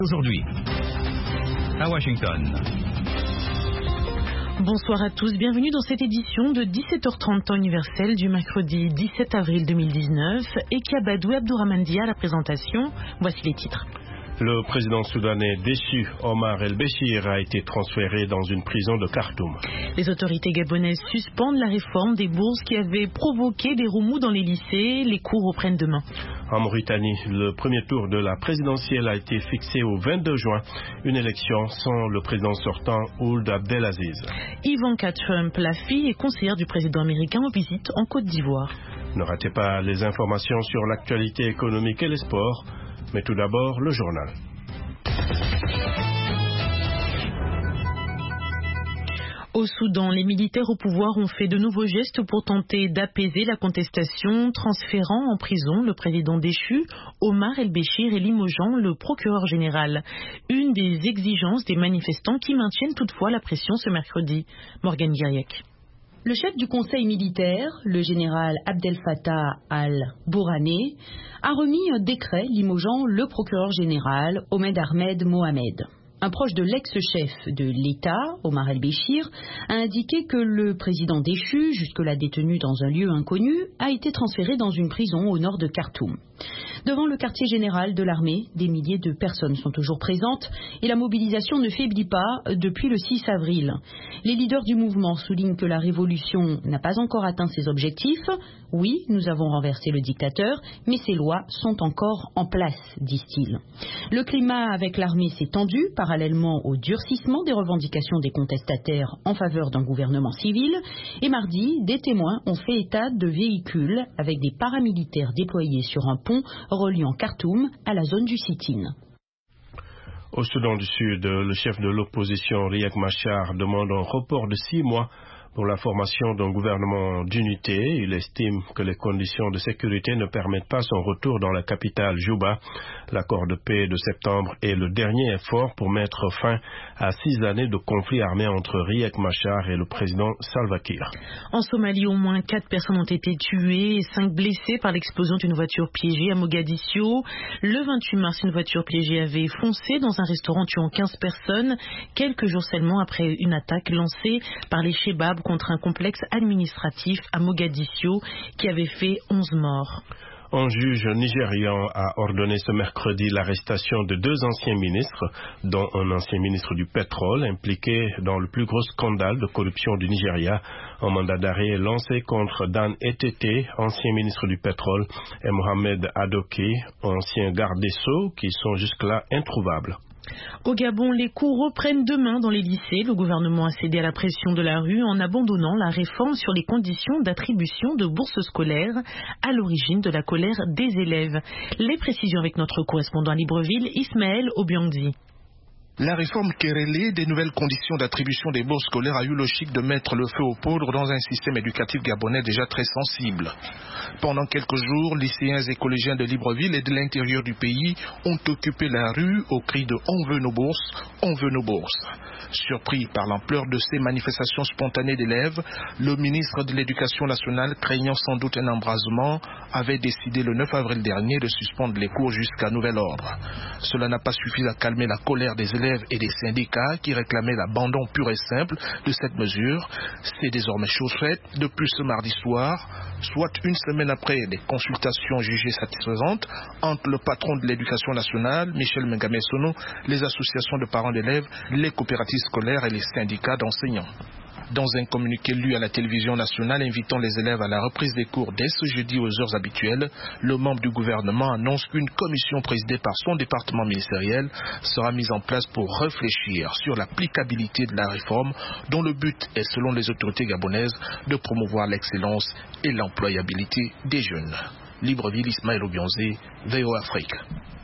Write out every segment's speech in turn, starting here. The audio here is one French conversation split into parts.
Aujourd'hui, à Washington. Bonsoir à tous, bienvenue dans cette édition de 17h30 temps universel du mercredi 17 avril 2019. Ekiabadou Abdourahmandi à la présentation, voici les titres. Le président soudanais déchu Omar el-Béchir a été transféré dans une prison de Khartoum. Les autorités gabonaises suspendent la réforme des bourses qui avait provoqué des remous dans les lycées. Les cours reprennent demain. En Mauritanie, le premier tour de la présidentielle a été fixé au 22 juin. Une élection sans le président sortant Ould Abdelaziz. Ivanka Trump, la fille et conseillère du président américain, en visite en Côte d'Ivoire. Ne ratez pas les informations sur l'actualité économique et les sports. Mais tout d'abord, le journal. Au Soudan, les militaires au pouvoir ont fait de nouveaux gestes pour tenter d'apaiser la contestation, transférant en prison le président déchu, Omar el-Béchir, et limogeant le procureur général. Une des exigences des manifestants qui maintiennent toutefois la pression ce mercredi. Morgane Guiriec. Le chef du conseil militaire, le général Abdel Fattah al-Bourhané, a remis un décret limogeant le procureur général Omed Ahmed Mohamed. Un proche de l'ex-chef de l'État, Omar el-Béchir, a indiqué que le président déchu, jusque-là détenu dans un lieu inconnu, a été transféré dans une prison au nord de Khartoum. Devant le quartier général de l'armée, des milliers de personnes sont toujours présentes et la mobilisation ne faiblit pas depuis le 6 avril. Les leaders du mouvement soulignent que la révolution n'a pas encore atteint ses objectifs. Oui, nous avons renversé le dictateur, mais ces lois sont encore en place, disent-ils. Le climat avec l'armée s'est tendu parallèlement au durcissement des revendications des contestataires en faveur d'un gouvernement civil. Et mardi, des témoins ont fait état de véhicules avec des paramilitaires déployés sur un pont reliant Khartoum à la zone du sit-in. Au Soudan du Sud, le chef de l'opposition Riek Machar demande un report de 6 mois pour la formation d'un gouvernement d'unité. Il estime que les conditions de sécurité ne permettent pas son retour dans la capitale Juba. L'accord de paix de septembre est le dernier effort pour mettre fin à 6 années de conflit armé entre Riek Machar et le président Salva Kiir. En Somalie, au moins 4 personnes ont été tuées et 5 blessées par l'explosion d'une voiture piégée à Mogadiscio. Le 28 mars, une voiture piégée avait foncé dans un restaurant tuant 15 personnes, quelques jours seulement après une attaque lancée par les Chebabs contre un complexe administratif à Mogadiscio qui avait fait 11 morts. Un juge nigérian a ordonné ce mercredi l'arrestation de 2 anciens ministres, dont un ancien ministre du pétrole impliqué dans le plus gros scandale de corruption du Nigeria. Un mandat d'arrêt est lancé contre Dan Etete, ancien ministre du pétrole, et Mohamed Adoke, ancien garde des Sceaux, qui sont jusque-là introuvables. Au Gabon, les cours reprennent demain dans les lycées. Le gouvernement a cédé à la pression de la rue en abandonnant la réforme sur les conditions d'attribution de bourses scolaires à l'origine de la colère des élèves. Les précisions avec notre correspondant à Libreville, Ismaël Obiangdi. La réforme querellée des nouvelles conditions d'attribution des bourses scolaires a eu le chic de mettre le feu aux poudres dans un système éducatif gabonais déjà très sensible. Pendant quelques jours, lycéens et collégiens de Libreville et de l'intérieur du pays ont occupé la rue au cri de « On veut nos bourses, on veut nos bourses ». Surpris par l'ampleur de ces manifestations spontanées d'élèves, le ministre de l'Éducation nationale, craignant sans doute un embrasement, avait décidé le 9 avril dernier de suspendre les cours jusqu'à nouvel ordre. Cela n'a pas suffi à calmer la colère des élèves et des syndicats qui réclamaient l'abandon pur et simple de cette mesure. C'est désormais chose faite depuis ce mardi soir, soit une semaine après les consultations jugées satisfaisantes entre le patron de l'Éducation nationale, Michel Mengamé-Sono, les associations de parents d'élèves, les coopératives scolaires et les syndicats d'enseignants. Dans un communiqué lu à la télévision nationale invitant les élèves à la reprise des cours dès ce jeudi aux heures habituelles, le membre du gouvernement annonce qu'une commission présidée par son département ministériel sera mise en place pour réfléchir sur l'applicabilité de la réforme dont le but est, selon les autorités gabonaises, de promouvoir l'excellence et l'employabilité des jeunes. Libreville, Ismaël Obiangdi, VOA Afrique.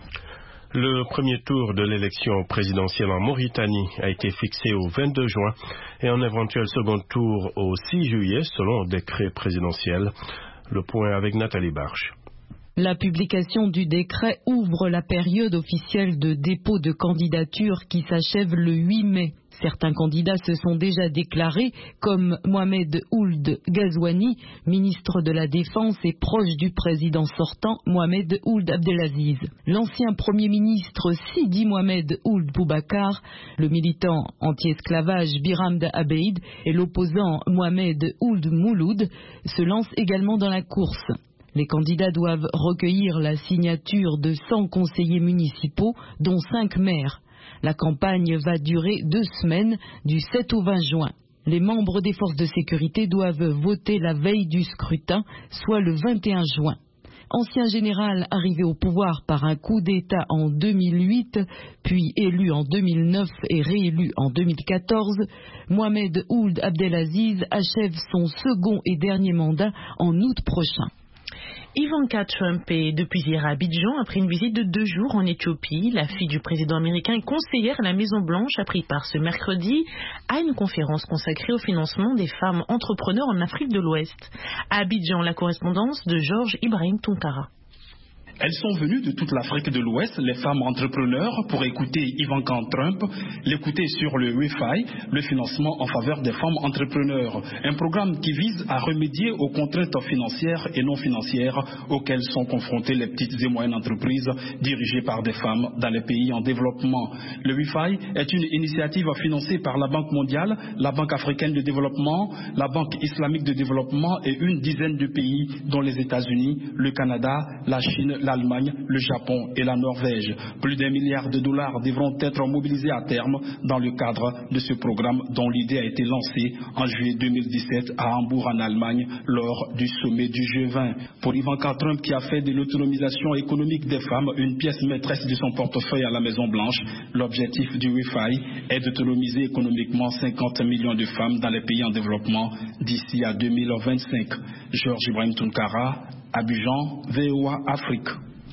Le premier tour de l'élection présidentielle en Mauritanie a été fixé au 22 juin et un éventuel second tour au 6 juillet selon un décret présidentiel. Le point avec Nathalie Barche. La publication du décret ouvre la période officielle de dépôt de candidature qui s'achève le 8 mai. Certains candidats se sont déjà déclarés, comme Mohamed Ould Ghazouani, ministre de la Défense et proche du président sortant, Mohamed Ould Abdelaziz. L'ancien Premier ministre Sidi Mohamed Ould Boubacar, le militant anti-esclavage Biram Abeid et l'opposant Mohamed Ould Mouloud se lancent également dans la course. Les candidats doivent recueillir la signature de 100 conseillers municipaux, dont 5 maires. La campagne va durer 2 semaines, du 7 au 20 juin. Les membres des forces de sécurité doivent voter la veille du scrutin, soit le 21 juin. Ancien général arrivé au pouvoir par un coup d'État en 2008, puis élu en 2009 et réélu en 2014, Mohamed Ould Abdelaziz achève son second et dernier mandat en août prochain. Ivanka Trump est depuis hier à Abidjan après une visite de 2 jours en Éthiopie. La fille du président américain et conseillère à la Maison-Blanche a pris part ce mercredi à une conférence consacrée au financement des femmes entrepreneurs en Afrique de l'Ouest. À Abidjan, la correspondance de Georges Ibrahim Tunkara. Elles sont venues de toute l'Afrique de l'Ouest, les femmes entrepreneurs, pour écouter Ivanka Trump, l'écouter sur le Wi-Fi, le financement en faveur des femmes entrepreneurs. Un programme qui vise à remédier aux contraintes financières et non financières auxquelles sont confrontées les petites et moyennes entreprises dirigées par des femmes dans les pays en développement. Le Wi-Fi est une initiative financée par la Banque mondiale, la Banque africaine de développement, la Banque islamique de développement et une dizaine de pays dont les États-Unis, le Canada, la Chine, l'Allemagne, le Japon et la Norvège. Plus d'$1 milliard devront être mobilisés à terme dans le cadre de ce programme dont l'idée a été lancée en juillet 2017 à Hambourg en Allemagne lors du sommet du G20. Pour Ivanka Trump qui a fait de l'autonomisation économique des femmes une pièce maîtresse de son portefeuille à la Maison-Blanche, l'objectif du Wi-Fi est d'autonomiser économiquement 50 millions de femmes dans les pays en développement d'ici à 2025. Georges Ibrahim Tunkara, Abidjan, VOA Afrique.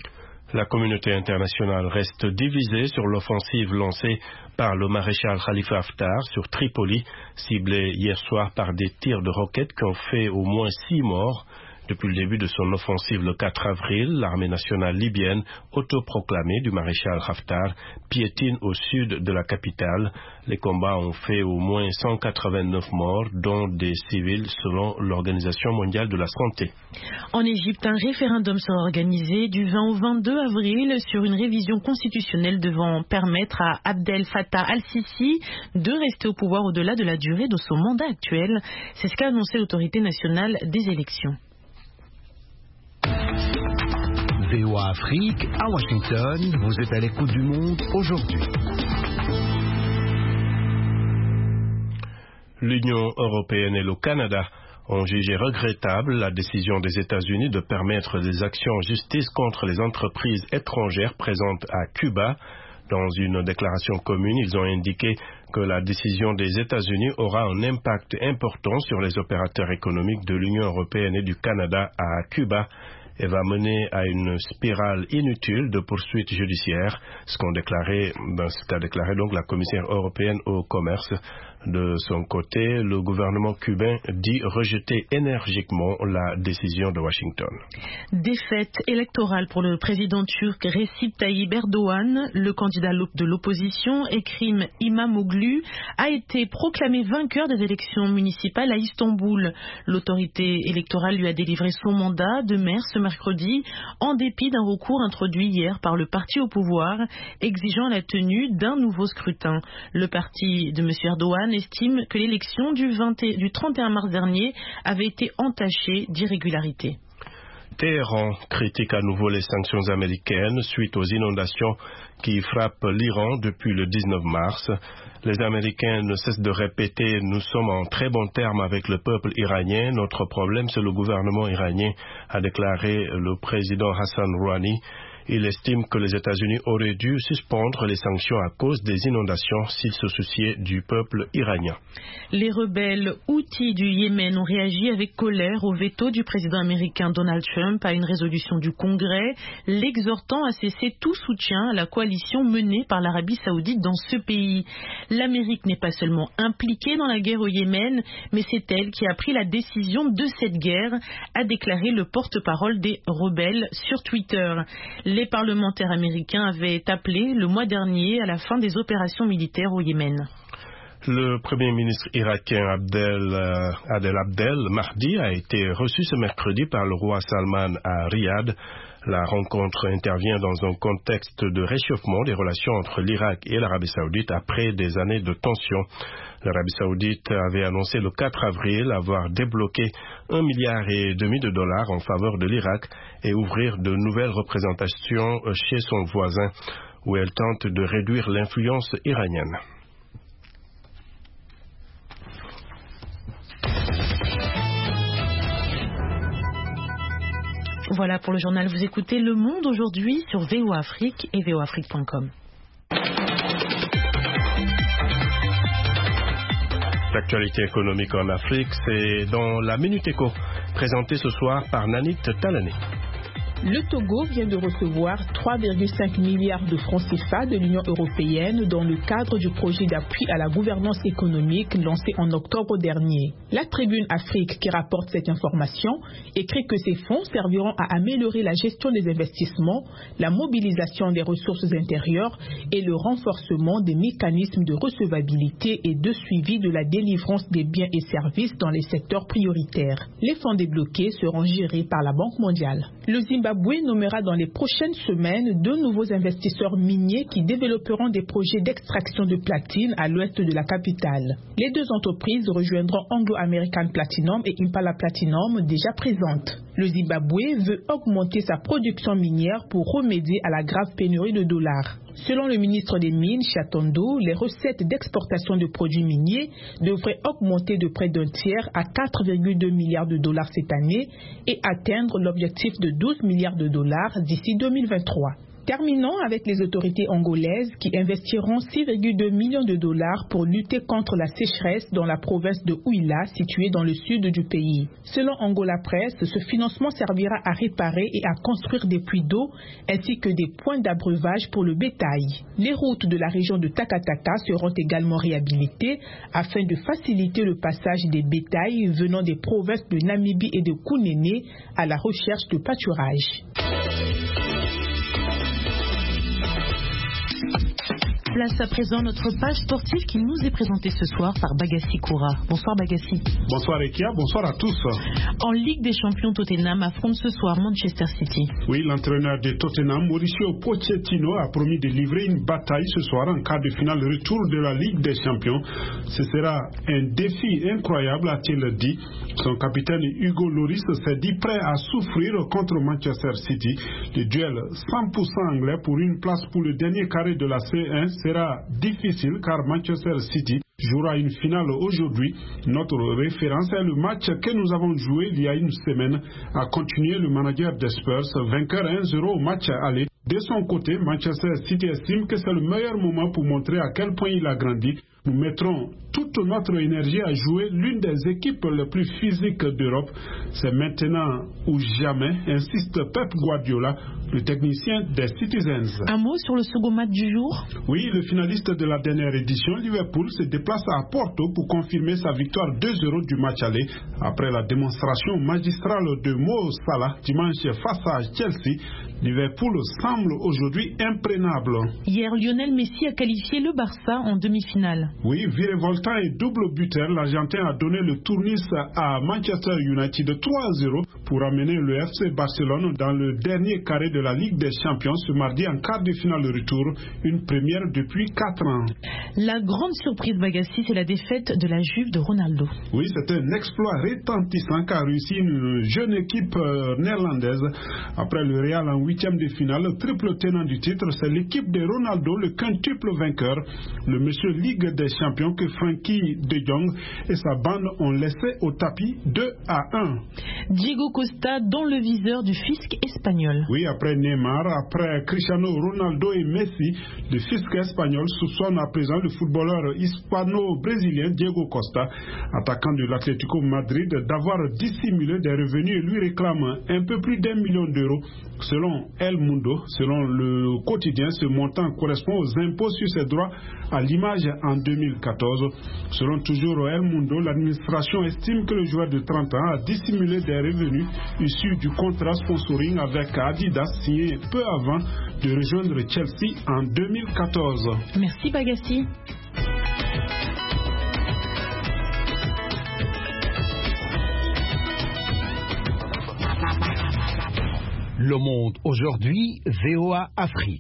La communauté internationale reste divisée sur l'offensive lancée par le maréchal Khalifa Haftar sur Tripoli, ciblée hier soir par des tirs de roquettes qui ont fait au moins 6 morts. Depuis le début de son offensive le 4 avril, l'armée nationale libyenne, autoproclamée du maréchal Haftar, piétine au sud de la capitale. Les combats ont fait au moins 189 morts, dont des civils, selon l'Organisation mondiale de la santé. En Égypte, un référendum sera organisé du 20 au 22 avril sur une révision constitutionnelle devant permettre à Abdel Fattah al-Sisi de rester au pouvoir au-delà de la durée de son mandat actuel. C'est ce qu'a annoncé l'autorité nationale des élections. VOA Afrique, à Washington, vous êtes à l'écoute du monde aujourd'hui. L'Union européenne et le Canada ont jugé regrettable la décision des États-Unis de permettre des actions en justice contre les entreprises étrangères présentes à Cuba. Dans une déclaration commune, ils ont indiqué que la décision des États-Unis aura un impact important sur les opérateurs économiques de l'Union européenne et du Canada à Cuba et va mener à une spirale inutile de poursuites judiciaires, ce qu'a déclaré donc la commissaire européenne au commerce. De son côté, le gouvernement cubain dit rejeter énergiquement la décision de Washington. Défaite électorale pour le président turc Recep Tayyip Erdogan. Le candidat de l'opposition, Ekrem İmamoğlu, a été proclamé vainqueur des élections municipales à Istanbul. L'autorité électorale lui a délivré son mandat de maire ce mercredi, en dépit d'un recours introduit hier par le parti au pouvoir, exigeant la tenue d'un nouveau scrutin. Le parti de M. Erdogan estime que l'élection du 31 mars dernier avait été entachée d'irrégularités. Téhéran critique à nouveau les sanctions américaines suite aux inondations qui frappent l'Iran depuis le 19 mars. Les Américains ne cessent de répéter « Nous sommes en très bons termes avec le peuple iranien. Notre problème, c'est le gouvernement iranien », a déclaré le président Hassan Rouhani. Il estime que les États-Unis auraient dû suspendre les sanctions à cause des inondations s'ils se souciaient du peuple iranien. Les rebelles houthis du Yémen ont réagi avec colère au veto du président américain Donald Trump à une résolution du Congrès, l'exhortant à cesser tout soutien à la coalition menée par l'Arabie Saoudite dans ce pays. L'Amérique n'est pas seulement impliquée dans la guerre au Yémen, mais c'est elle qui a pris la décision de cette guerre, a déclaré le porte-parole des rebelles sur Twitter. Les parlementaires américains avaient appelé le mois dernier à la fin des opérations militaires au Yémen. Le Premier ministre irakien Adel Abdel Mahdi a été reçu ce mercredi par le roi Salman à Riyad. La rencontre intervient dans un contexte de réchauffement des relations entre l'Irak et l'Arabie Saoudite après des années de tensions. L'Arabie Saoudite avait annoncé le 4 avril avoir débloqué $1,5 milliard en faveur de l'Irak et ouvrir de nouvelles représentations chez son voisin, où elle tente de réduire l'influence iranienne. Voilà pour le journal. Vous écoutez Le Monde aujourd'hui sur VOA Afrique et voafrique.com. L'actualité économique en Afrique, c'est dans la Minute Éco, présentée ce soir par Nanit Talané. Le Togo vient de recevoir 3,5 milliards de francs CFA de l'Union européenne dans le cadre du projet d'appui à la gouvernance économique lancé en octobre dernier. La Tribune Afrique, qui rapporte cette information, écrit que ces fonds serviront à améliorer la gestion des investissements, la mobilisation des ressources intérieures et le renforcement des mécanismes de recevabilité et de suivi de la délivrance des biens et services dans les secteurs prioritaires. Les fonds débloqués seront gérés par la Banque mondiale. Le Zimbabwe nommera dans les prochaines semaines 2 nouveaux investisseurs miniers qui développeront des projets d'extraction de platine à l'ouest de la capitale. Les 2 entreprises rejoindront Anglo American Platinum et Impala Platinum déjà présentes. Le Zimbabwe veut augmenter sa production minière pour remédier à la grave pénurie de dollars. Selon le ministre des Mines, Chatondo, les recettes d'exportation de produits miniers devraient augmenter de près d'un tiers à 4,2 milliards de dollars cette année et atteindre l'objectif de 12 milliards de dollars d'ici 2023. Terminons avec les autorités angolaises qui investiront 6,2 millions de dollars pour lutter contre la sécheresse dans la province de Huila, située dans le sud du pays. Selon Angola Press, ce financement servira à réparer et à construire des puits d'eau ainsi que des points d'abreuvage pour le bétail. Les routes de la région de Takataka seront également réhabilitées afin de faciliter le passage des bétails venant des provinces de Namibie et de Kunene à la recherche de pâturage. Place à présent notre page sportive qui nous est présentée ce soir par Bagassi Koura. Bonsoir Bagassi. Bonsoir Ekia, bonsoir à tous. En Ligue des Champions, Tottenham affronte ce soir Manchester City. Oui, l'entraîneur de Tottenham, Mauricio Pochettino, a promis de livrer une bataille ce soir en quart de finale retour de la Ligue des Champions. Ce sera un défi incroyable, a-t-il dit. Son capitaine Hugo Lloris s'est dit prêt à souffrir contre Manchester City. Le duel 100% anglais pour une place pour le dernier carré de la C1 sera difficile car Manchester City jouera une finale aujourd'hui. Notre référence est le match que nous avons joué il y a une semaine, a continué le manager des Spurs, vainqueur 1-0 au match aller. De son côté, Manchester City estime que c'est le meilleur moment pour montrer à quel point il a grandi. Nous mettrons toute notre énergie à jouer l'une des équipes les plus physiques d'Europe. C'est maintenant ou jamais, insiste Pep Guardiola, le technicien des Citizens. Un mot sur le second match du jour? Oui, le finaliste de la dernière édition, Liverpool, se déplace à Porto pour confirmer sa victoire 2-0 du match aller. Après la démonstration magistrale de Mo Salah dimanche face à Chelsea, Liverpool semble aujourd'hui imprégnable. Hier, Lionel Messi a qualifié le Barça en demi-finale. Oui, virevoltant et double buteur, l'Argentin a donné le tournis à Manchester United 3-0 pour amener le FC Barcelone dans le dernier carré de la Ligue des Champions ce mardi en quart de finale retour, une première depuis 4 ans. La grande surprise Bagassi, c'est la défaite de la Juve de Ronaldo. Oui, c'est un exploit retentissant qu'a réussi une jeune équipe néerlandaise. Après le Real en 8e de finale, triple tenant du titre, c'est l'équipe de Ronaldo, le quintuple vainqueur. Le monsieur Ligue des des Champions que Frenkie de Jong et sa bande ont laissé au tapis 2-1. Diego Costa dans le viseur du fisc espagnol. Oui, après Neymar, après Cristiano Ronaldo et Messi, le fisc espagnol soupçonne à présent le footballeur hispano-brésilien Diego Costa, attaquant de l'Atlético Madrid, d'avoir dissimulé des revenus et lui réclame un peu plus d'1 million d'euros. Selon El Mundo, selon le quotidien, ce montant correspond aux impôts sur ses droits à l'image en 2014. Selon toujours El Mundo, l'administration estime que le joueur de 30 ans a dissimulé des revenus issus du contrat sponsoring avec Adidas signé peu avant de rejoindre Chelsea en 2014. Merci Bagassi. Le Monde aujourd'hui, VOA Afrique.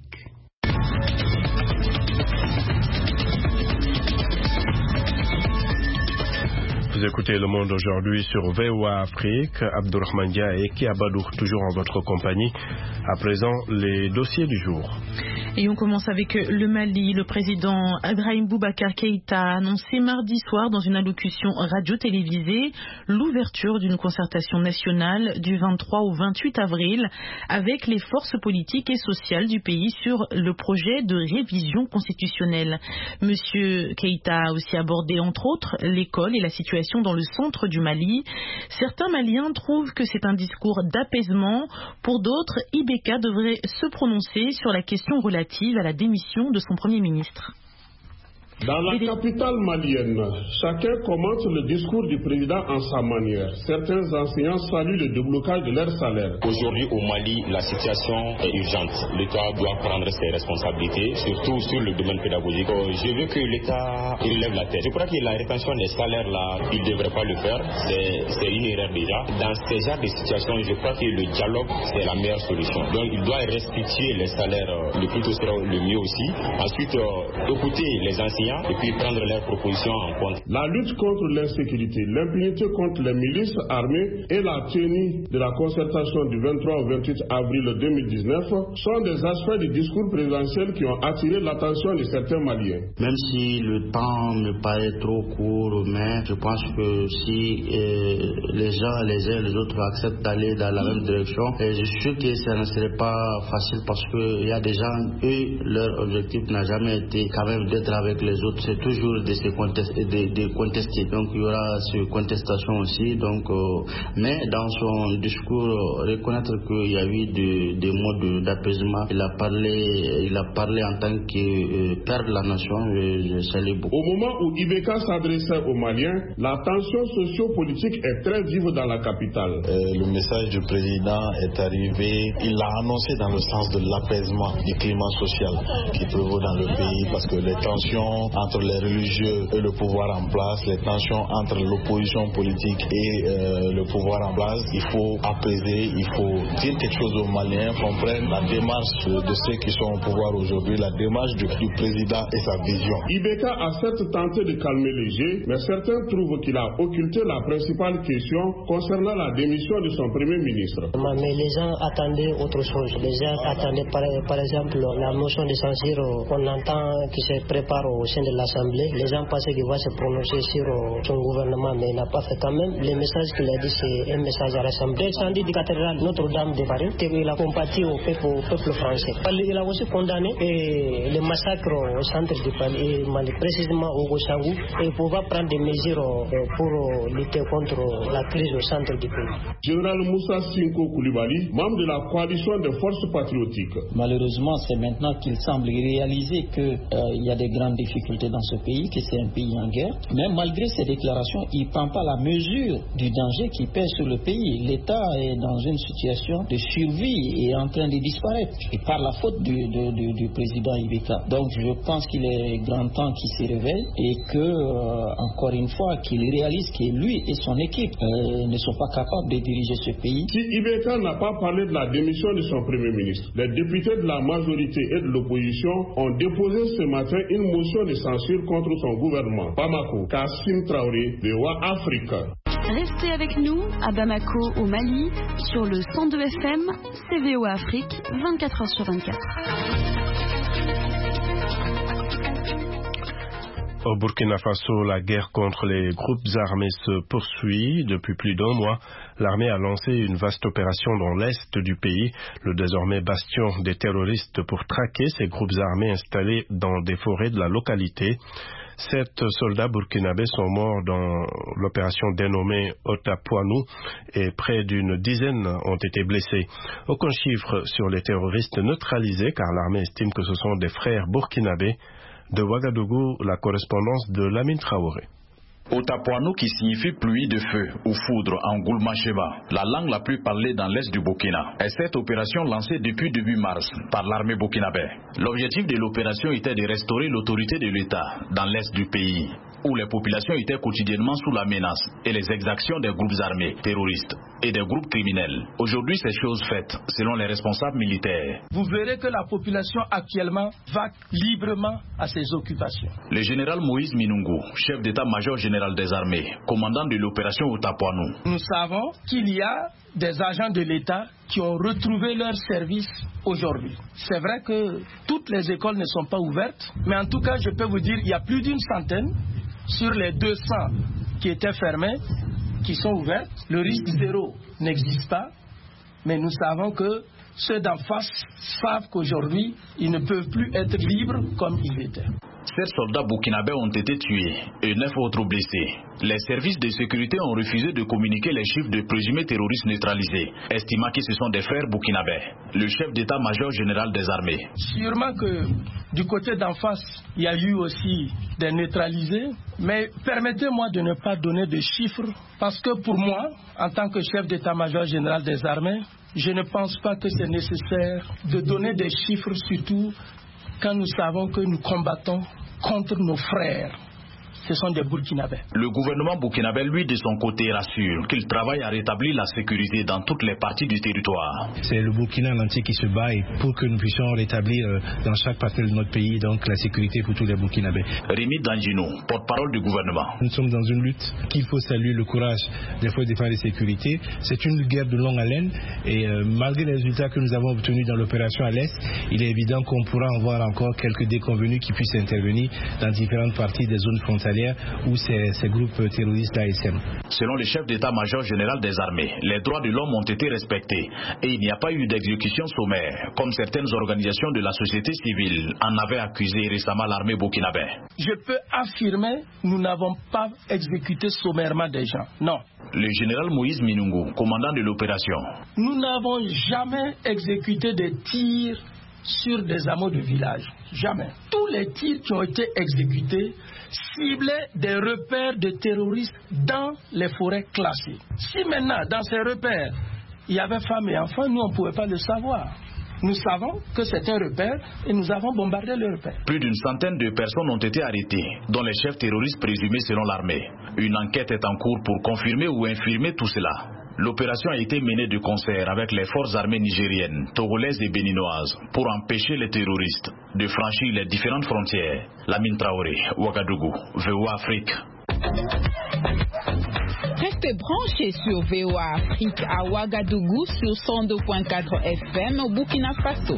Vous écoutez Le Monde aujourd'hui sur VOA Afrique. Abdourahmane Dia et Kiabadou, toujours en votre compagnie. À présent, les dossiers du jour. Et on commence avec le Mali. Le président Ibrahim Boubacar Keïta a annoncé mardi soir dans une allocution radio-télévisée l'ouverture d'une concertation nationale du 23 au 28 avril avec les forces politiques et sociales du pays sur le projet de révision constitutionnelle. Monsieur Keïta a aussi abordé entre autres l'école et la situation dans le centre du Mali. Certains Maliens trouvent que c'est un discours d'apaisement. Pour d'autres, Ibeka devrait se prononcer sur la question relative à la démission de son Premier ministre. Dans la capitale malienne, chacun commente le discours du président en sa manière. Certains enseignants saluent le déblocage de leur salaire. Aujourd'hui au Mali, la situation est urgente. L'État doit prendre ses responsabilités, surtout sur le domaine pédagogique. Je veux que l'État relève la tête. Je crois que la rétention des salaires là, il ne devrait pas le faire. C'est une erreur déjà. Dans ces genres de situations, je crois que le dialogue, c'est la meilleure solution. Donc il doit restituer les salaires le plus tôt sera le mieux aussi. Ensuite, écouter les enseignants et puis prendre leurs propositions en compte. La lutte contre l'insécurité, l'impunité contre les milices armées et la tenue de la concertation du 23 au 28 avril 2019 sont des aspects du discours présidentiel qui ont attiré l'attention de certains Maliens. Même si le temps me paraît trop court, mais je pense que si les gens, les uns et les autres acceptent d'aller dans la même direction, je suis sûr que ça ne serait pas facile parce qu'il y a des gens, eux, leur objectif n'a jamais été quand même d'être avec les autres, c'est toujours de contester. Donc il y aura cette contestation aussi. Donc, mais dans son discours, reconnaître qu'il y a eu des mots d'apaisement. Il a parlé en tant que père de la nation. Je salue beaucoup. Au moment où Ibeka s'adressait aux Maliens, la tension socio-politique est très vive dans la capitale. Le message du président est arrivé. Il l'a annoncé dans le sens de l'apaisement du climat social qui prévaut dans le pays, parce que les tensions entre les religieux et le pouvoir en place, les tensions entre l'opposition politique et le pouvoir en place, il faut apaiser, il faut dire quelque chose aux Maliens, comprendre la démarche de ceux qui sont au pouvoir aujourd'hui, la démarche du président et sa vision. Ibeka a certes tenté de calmer les jeux, mais certains trouvent qu'il a occulté la principale question concernant la démission de son Premier ministre. Mais les gens attendaient autre chose. Les gens attendaient par exemple la motion de censure qu'on entend qui se prépare au sein de l'Assemblée. Les gens pensaient qu'il va se prononcer sur son gouvernement, mais il n'a pas fait quand même. Le message qu'il a dit, c'est un message à l'Assemblée. L'incendie de cathédrale Notre-Dame de Paris, il a compati au peuple français. Il a aussi condamné le massacre au centre du Mali, précisément au Gossangou, et il va prendre des mesures pour lutter contre la crise au centre du pays. Général Moussa Sinko Koulibaly, membre de la coalition des forces patriotiques. Malheureusement, c'est maintenant qu'il semble réaliser qu'il y a des grandes difficultés dans ce pays, que c'est un pays en guerre. Mais malgré ces déclarations, il ne prend pas la mesure du danger qui pèse sur le pays. L'État est dans une situation de survie et est en train de disparaître. Et par la faute du président Ibeka. Donc je pense qu'il est grand temps qu'il se réveille et que, encore une fois, qu'il réalise que lui et son équipe ne sont pas capables de diriger ce pays. Si Ibeka n'a pas parlé de la démission de son Premier ministre, les députés de la majorité et de l'opposition ont déposé ce matin une motion de censure contre son gouvernement. Bamako, Kassim Traoré, VOA Afrique. Restez avec nous à Bamako, au Mali, sur le 102 FM, c'est VOA Afrique, 24h sur 24. Au Burkina Faso, la guerre contre les groupes armés se poursuit. Depuis plus d'1 mois, l'armée a lancé une vaste opération dans l'est du pays, le désormais bastion des terroristes, pour traquer ces groupes armés installés dans des forêts de la localité. 7 soldats burkinabés sont morts dans l'opération dénommée Otapoinou et près d'une dizaine ont été blessés. Aucun chiffre sur les terroristes neutralisés car l'armée estime que ce sont des frères burkinabés. De Ouagadougou, la correspondance de Lamine Traoré. Otapoinou qui signifie pluie de feu ou foudre en Goulma-Cheba, la langue la plus parlée dans l'est du Burkina, est cette opération lancée depuis début mars par l'armée burkinabé. L'objectif de l'opération était de restaurer l'autorité de l'État dans l'est du pays, où les populations étaient quotidiennement sous la menace et les exactions des groupes armés, terroristes et des groupes criminels. Aujourd'hui, c'est chose faite, selon les responsables militaires. Vous verrez que la population actuellement va librement à ses occupations. Le général Moïse Minungu, chef d'état-major général des armées, commandant de l'opération Otapoinou. Nous savons qu'il y a des agents de l'État qui ont retrouvé leur service aujourd'hui. C'est vrai que toutes les écoles ne sont pas ouvertes, mais en tout cas, je peux vous dire qu'il y a plus d'une centaine sur les 200 qui étaient fermées, qui sont ouvertes. Le risque zéro n'existe pas, mais nous savons que ceux d'en face savent qu'aujourd'hui, ils ne peuvent plus être libres comme ils étaient. 7 soldats burkinabés ont été tués et 9 autres blessés. Les services de sécurité ont refusé de communiquer les chiffres de présumés terroristes neutralisés, estimant que ce sont des frères burkinabés. Le chef d'état-major général des armées. Sûrement que du côté d'en face, il y a eu aussi des neutralisés, mais permettez-moi de ne pas donner de chiffres, parce que pour moi, en tant que chef d'état-major général des armées, je ne pense pas que c'est nécessaire de donner des chiffres, surtout quand nous savons que nous combattons contre nos frères. Ce sont des Burkinabés. Le gouvernement burkinabé, lui, de son côté, rassure qu'il travaille à rétablir la sécurité dans toutes les parties du territoire. C'est le Burkina entier qui se bat et pour que nous puissions rétablir dans chaque partie de notre pays donc la sécurité pour tous les Burkinabés. Rémi Danjino, porte-parole du gouvernement. Nous sommes dans une lutte qu'il faut saluer le courage des forces de défense et de sécurité. C'est une guerre de longue haleine et malgré les résultats que nous avons obtenus dans l'opération à l'Est, il est évident qu'on pourra avoir encore quelques déconvenus qui puissent intervenir dans différentes parties des zones frontalières où ces groupes terroristes ASM. Selon le chef d'état-major général des armées, les droits de l'homme ont été respectés et il n'y a pas eu d'exécution sommaire, comme certaines organisations de la société civile en avaient accusé récemment l'armée burkinabé. Je peux affirmer, nous n'avons pas exécuté sommairement des gens. Non. Le général Moïse Minungu, commandant de l'opération. Nous n'avons jamais exécuté des tirs sur des hameaux de village. Jamais. Tous les tirs qui ont été exécutés ciblaient des repères de terroristes dans les forêts classées. Si maintenant, dans ces repères, il y avait femmes et enfants, nous, on ne pouvait pas le savoir. Nous savons que c'est un repère et nous avons bombardé le repère. Plus d'une centaine de personnes ont été arrêtées, dont les chefs terroristes présumés selon l'armée. Une enquête est en cours pour confirmer ou infirmer tout cela. L'opération a été menée de concert avec les forces armées nigériennes, togolaises et béninoises pour empêcher les terroristes de franchir les différentes frontières. Lamine Traoré, Ouagadougou, VOA Afrique. Restez branchés sur VOA Afrique à Ouagadougou sur 102.4 FM au Burkina Faso.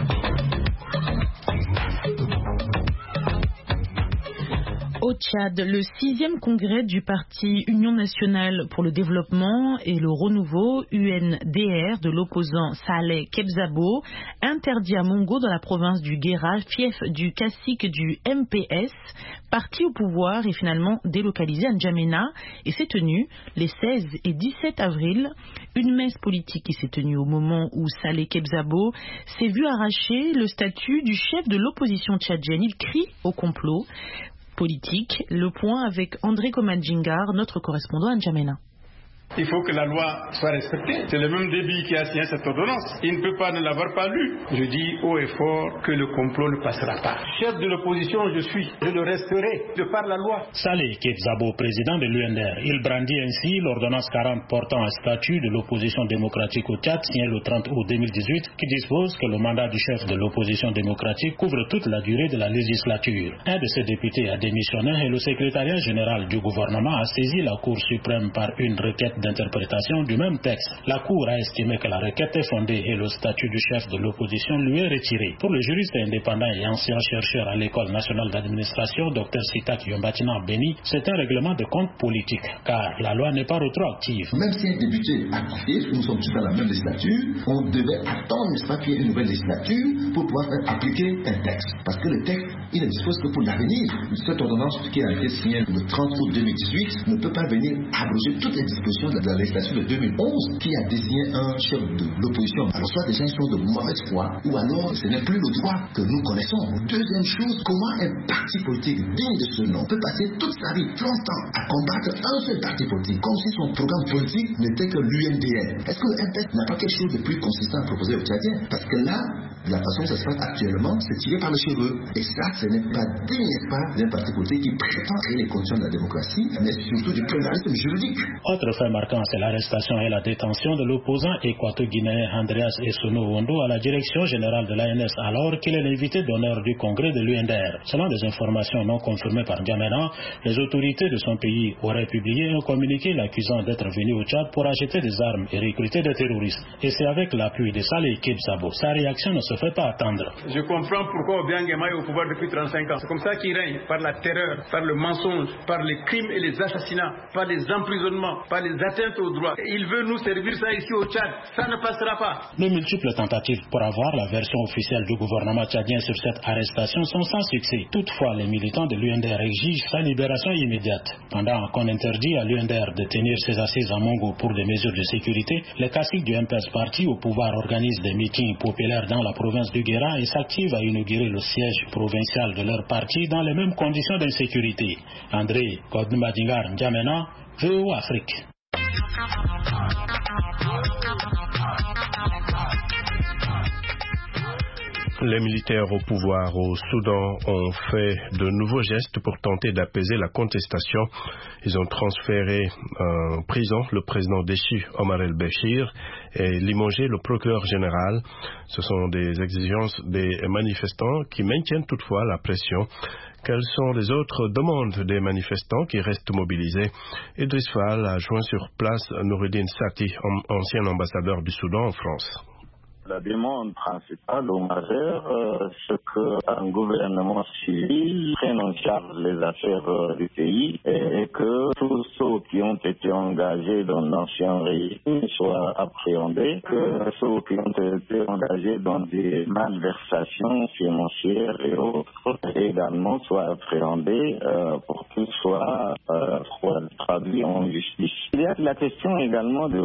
Au Tchad, le 6e congrès du parti Union nationale pour le développement et le renouveau, UNDR, de l'opposant Saleh Kebzabo, interdit à Mongo dans la province du Guéra, fief du cacique du MPS, parti au pouvoir et finalement délocalisé à N'Djamena, et s'est tenue les 16 et 17 avril. Une messe politique qui s'est tenue au moment où Saleh Kebzabo s'est vu arracher le statut du chef de l'opposition tchadienne. Il crie au complot politique. Le point avec André Komadjingar, notre correspondant à N'Djamena. Il faut que la loi soit respectée. C'est le même débit qui a signé cette ordonnance. Il ne peut pas ne l'avoir pas lu. Je dis haut et fort que le complot ne passera pas. Chef de l'opposition, je le resterai de par la loi. Saleh Kebzabo, président de l'UNDR, il brandit ainsi l'ordonnance 40 portant un statut de l'opposition démocratique au Tchad, signée le 30 août 2018, qui dispose que le mandat du chef de l'opposition démocratique couvre toute la durée de la législature. Un de ses députés a démissionné et le secrétariat général du gouvernement a saisi la Cour suprême par une requête d'interprétation du même texte. La Cour a estimé que la requête est fondée et le statut du chef de l'opposition lui est retiré. Pour le juriste indépendant et ancien chercheur à l'École nationale d'administration, Dr Sitak Yombatina Beni, c'est un règlement de compte politique, car la loi n'est pas rétroactive. Même si un député a quitté, nous sommes tous dans la même législature, on devait attendre, n'est-ce pas, qu'il y ait une nouvelle législature pour pouvoir faire appliquer un texte. Parce que le texte, il ne dispose que pour l'avenir. Cette ordonnance qui a été signée le 30 août 2018 ne peut pas venir abroger toutes les dispositions de la législation de 2011 qui a désigné un chef de l'opposition. Alors soit des gens sont de mauvaise foi, ou alors ce n'est plus le droit que nous connaissons. Deuxième chose, comment un parti politique digne de ce nom peut passer toute sa vie, 30 ans, à combattre un seul parti politique, comme si son programme politique n'était que l'UNDR. Est-ce que le MPS n'a pas quelque chose de plus consistant à proposer aux Tchadiens? Parce que là, de la façon dont ça se passe actuellement, c'est tiré par les cheveux. Et ça, ce n'est pas digne, n'est-ce pas, d'un parti politique qui prétend créer les conditions de la démocratie, mais surtout du pluralisme juridique. Autre fait marquant, c'est l'arrestation et la détention de l'opposant équato-guinéen Andreas Essono Wondo à la direction générale de l'ANS, alors qu'il est l'invité d'honneur du congrès de l'UNDR. Selon des informations non confirmées par N'Djamena, les autorités de son pays auraient publié un communiqué l'accusant d'être venu au Tchad pour acheter des armes et recruter des terroristes. Et c'est avec l'appui de Saleh Kebsabo. Sa réaction ne se fait pas attendre. Je comprends pourquoi Obiang Nguema est au pouvoir depuis 35 ans. C'est comme ça qu'il règne, par la terreur, par le mensonge, par les crimes et les assassinats, par les emprisonnements, par les atteintes aux droits. Il veut nous servir ça ici au Tchad. Ça ne passera pas. Les multiples tentatives pour avoir la version officielle du gouvernement tchadien sur cette arrestation sont sans succès. Toutefois, les militants de l'UNDR exigent sa libération immédiate. Pendant qu'on interdit à l'UNDR de tenir ses assises à Mongo pour des mesures de sécurité, les caciques du MPS parti au pouvoir organisent des meetings populaires dans la province du Guéra et s'activent à inaugurer le siège provincial de leur parti dans les mêmes conditions d'insécurité. André Kodnmadingar N'Djamena, VOA Afrique. Les militaires au pouvoir au Soudan ont fait de nouveaux gestes pour tenter d'apaiser la contestation. Ils ont transféré en prison le président déchu Omar el-Béchir et limogé le procureur général. Ce sont des exigences des manifestants qui maintiennent toutefois la pression. Quelles sont les autres demandes des manifestants qui restent mobilisés? Idriss Fall a joint sur place Noureddine Sati, ancien ambassadeur du Soudan en France. La demande principale ou majeure, c'est qu'un gouvernement civil prenne en charge les affaires du pays et que tous ceux qui ont été engagés dans l'ancien régime soient appréhendés, que ceux qui ont été engagés dans des malversations financières et autres également soient appréhendés pour qu'ils soient traduits en justice. Il y a la question également de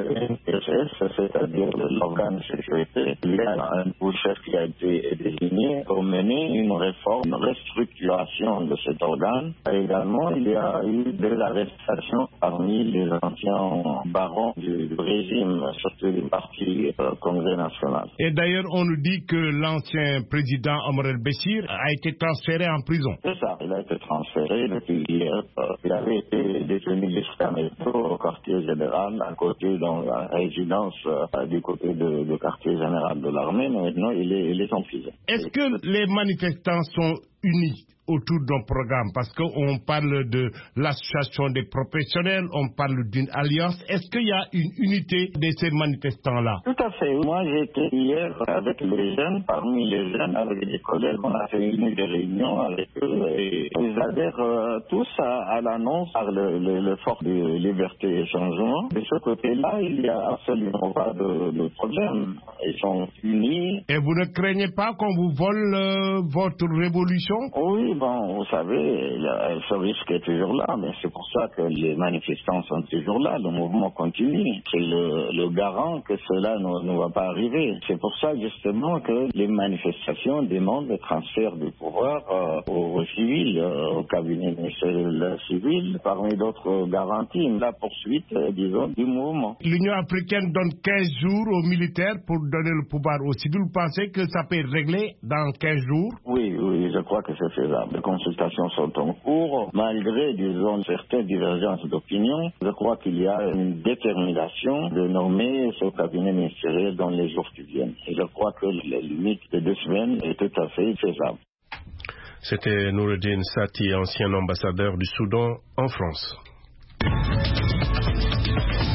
NSS, c'est-à-dire de l'organe sécuritaire. Il y a un chef qui a été désigné pour mener une réforme, une restructuration de cet organe. Et également, il y a eu des arrestations parmi les anciens barons du régime, surtout du parti Congrès national. Et d'ailleurs, on nous dit que l'ancien président Omar el-Béchir a été transféré en prison. C'est ça, il a été transféré depuis hier. Il avait été détenu jusqu'à maintenant au quartier général, à côté dans la résidence du côté du quartier général de l'armée. Maintenant, il est en prison. Est-ce que les manifestants sont unis autour d'un programme? Parce qu'on parle de l'association des professionnels, on parle d'une alliance. Est-ce qu'il y a une unité de ces manifestants-là? Tout à fait. Moi, j'étais hier avec les jeunes, parmi les jeunes, avec des collègues. On a fait une réunion avec eux et ils adhèrent tous à l'annonce par le fort de liberté et changement. De ce côté-là, il n'y a absolument pas de problème. Ils sont unis. Et vous ne craignez pas qu'on vous vole votre révolution? Oui, bon, vous savez, ce risque est toujours là, mais c'est pour ça que les manifestants sont toujours là, le mouvement continue. C'est le garant que cela ne va pas arriver. C'est pour ça justement que les manifestations demandent le transfert du pouvoir aux civils, au cabinet ministériel civil, parmi d'autres garanties, la poursuite, disons, du mouvement. L'Union africaine donne 15 jours aux militaires pour donner le pouvoir aux civils. Vous pensez que ça peut être réglé dans 15 jours? Oui, je crois que c'est faisable. Les consultations sont en cours. Malgré, disons, certaines divergences d'opinion, je crois qu'il y a une détermination de nommer ce cabinet ministériel dans les jours qui viennent. Et je crois que la limite de 2 semaines est tout à fait faisable. C'était Noureddine Sati, ancien ambassadeur du Soudan en France.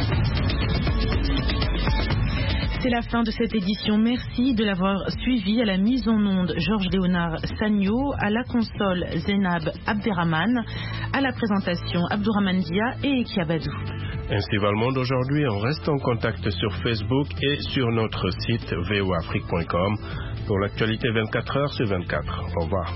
C'est la fin de cette édition. Merci de l'avoir suivi. À la mise en onde, Georges Léonard Sagno, à la console, Zénab Abderrahman, à la présentation, Abdourahmane Dia et Ekiabadou. Ainsi va le monde aujourd'hui. On reste en contact sur Facebook et sur notre site voafrique.com pour l'actualité 24 heures sur 24. Au revoir.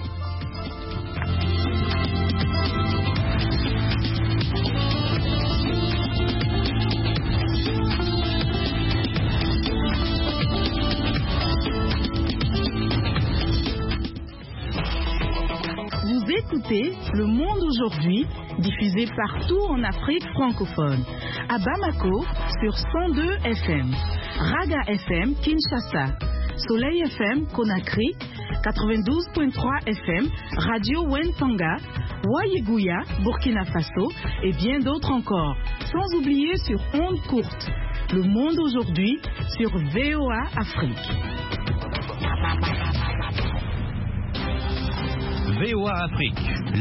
Écoutez Le Monde aujourd'hui, diffusé partout en Afrique francophone. À Bamako, sur 102 FM. Raga FM, Kinshasa. Soleil FM, Conakry. 92.3 FM, Radio Wentanga. Wayeguya, Burkina Faso. Et bien d'autres encore. Sans oublier sur ondes courtes. Le Monde aujourd'hui, sur VOA Afrique. VOA Afrique.